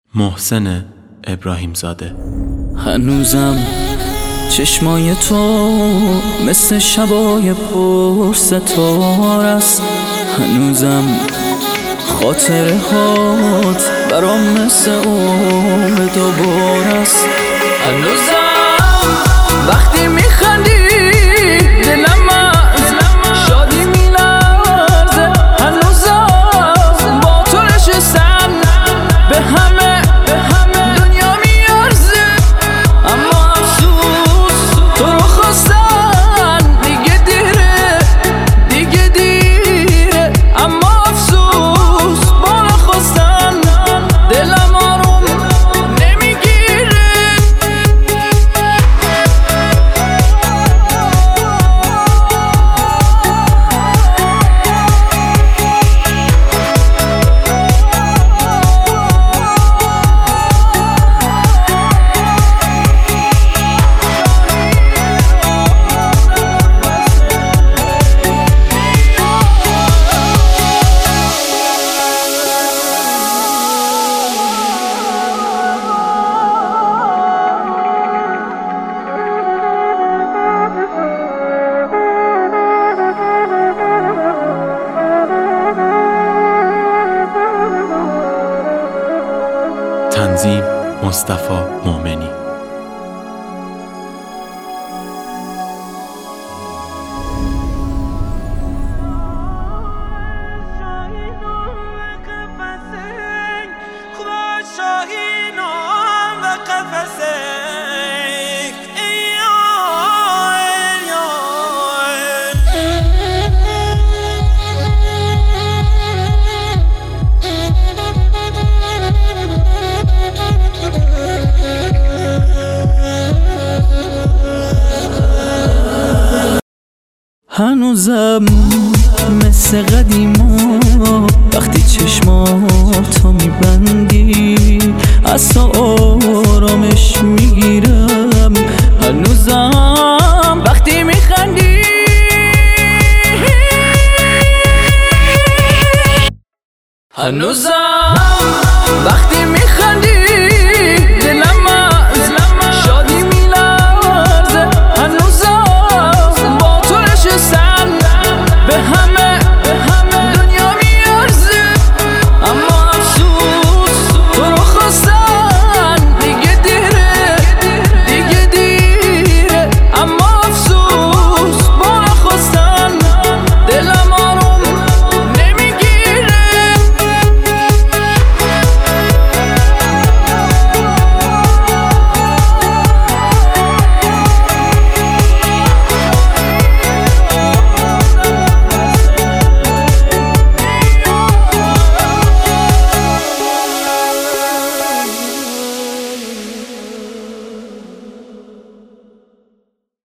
محسن ابراهیم زاده. هنوزم چشمای تو مثل شبای پرستاره است، هنوزم خاطره هات برام مثل عمر دوباره است، هنوزم وقتی میخندی دلم از شادی میلرزه، هنوزم با تو نشستم به همه دنیا میارزه، اما افسوس تو رو خواستن دیگه دیره، اما افسوس با نخواستن دلم آروم نمیگیره. تنظیم مصطفی مومنی. هنوزم مثل قدیما وقتی چشماتو میبندی از تو آرامش میگیرم، هنوزم وقتی میخندی هنوزم